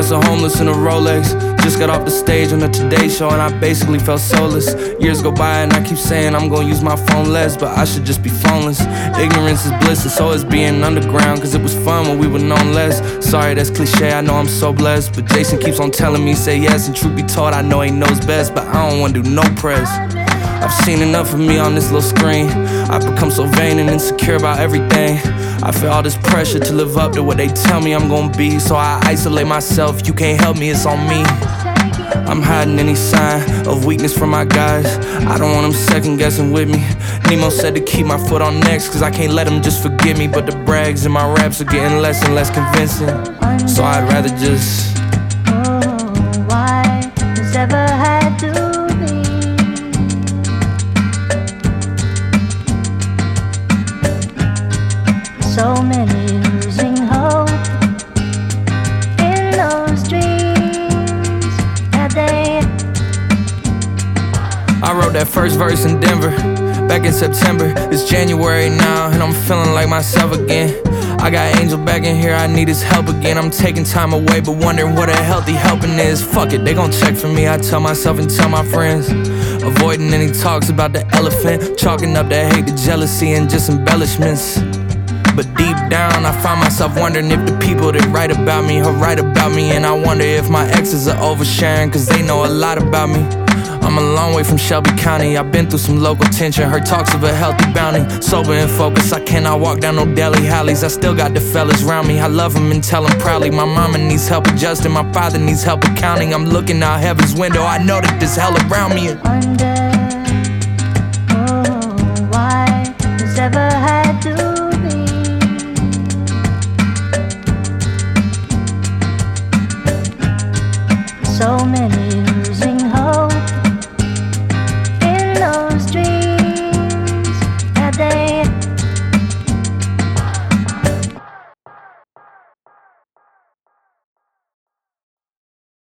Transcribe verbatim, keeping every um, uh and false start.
house of homeless in a Rolex. Just got off the stage on the Today Show and I basically felt soulless. Years go by and I keep saying I'm gonna use my phone less, but I should just be phoneless. Ignorance is bliss and so is being underground, cause it was fun when we were known less. Sorry, that's cliche, I know I'm so blessed, but Jason keeps on telling me say yes, and truth be told I know he knows best, but I don't wanna do no press. I've seen enough of me on this little screen. I've become so vain and insecure about everything. I feel all this pressure to live up to what they tell me I'm gonna be, so I isolate myself. You can't help me, it's on me. I'm hiding any sign of weakness from my guys. I don't want them second guessing with me. Nemo said to keep my foot on next, cause I can't let them just forget me. But the brags in my raps are getting less and less convincing, so I'd rather just Oh, why this ever had to be? So many losing hope in those dreams that they. I wrote that first verse in Denver back in September. It's January now and I'm feeling like myself again. I got Angel back in here, I need his help again. I'm taking time away but wondering what a healthy helping is. Fuck it, they gon' check for me, I tell myself and tell my friends. Avoiding any talks about the elephant, chalking up the hate, the jealousy and just embellishments. But deep down I find myself wondering if the people that write about me are right about me. And I wonder if my exes are oversharing, cause they know a lot about me. I'm a long way from Shelby County, I've been through some local tension. Heard talks of a healthy bounty, sober and focused. I cannot walk down no deli alleys, I still got the fellas around me. I love them and tell them proudly. My mama needs help adjusting, my father needs help accounting. I'm looking out heaven's window, I know that there's hell around me. Under